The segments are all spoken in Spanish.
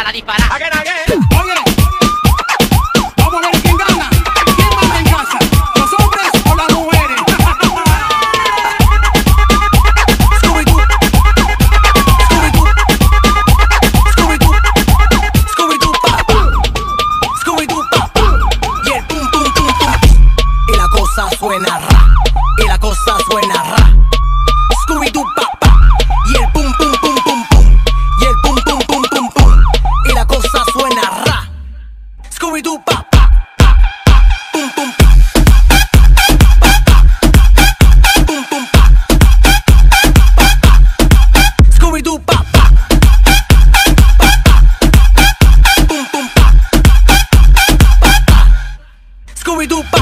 para disparar. Again, again. Oye, vamos a ver quién gana. ¿Quién manda en casa? ¿Los hombres o las mujeres? Scooby-Doo, Scooby-Doo, Scooby-Doo, Scooby-Doo, papá, Scooby-Doo, papá. Y el pum, pum, pum, pum. Y la cosa suena ra. Y la cosa suena ra. Scooby-Doo, papá. Y el pum, pum, pum, pum, pum. Y el pum, pum, pum, pum, pum. Y la cosa suena ra. Scooby-Doo, papá. Pum, pum, pa. Pum, pum, pa. Scooby-Doo, papá. Pum, pum, pa. Scooby-Doo, papá.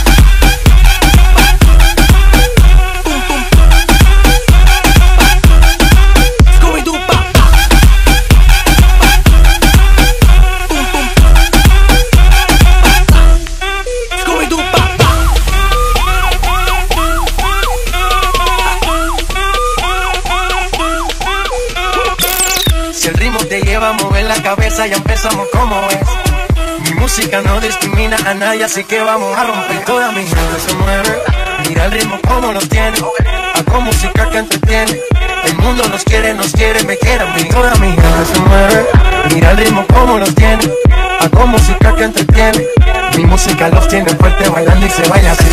Si el ritmo te lleva a mover la cabeza, ya empezamos como es. Mi música no discrimina a nadie, así que vamos a romper. Toda mi gente se mueve. Mira el ritmo como nos tiene. Hago música que entretiene. El mundo nos quiere, me quiere a mí. Toda mi gente se mueve. Mira el ritmo como nos tiene. Hago música que entretiene. Mi música los tiene fuerte bailando y se baila así.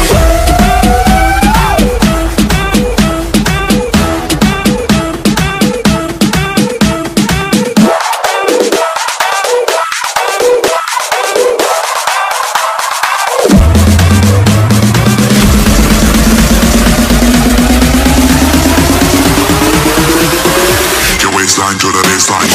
Baseline to the baseline.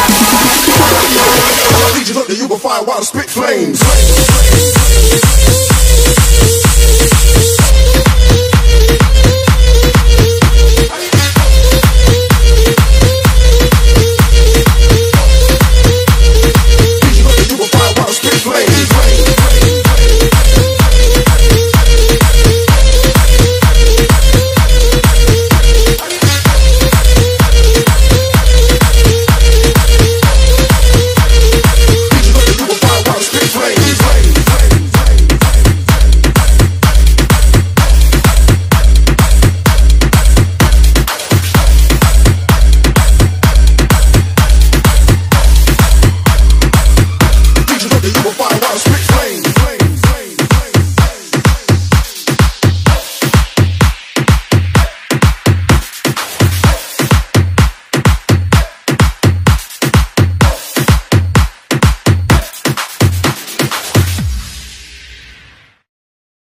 You will find while spit flames.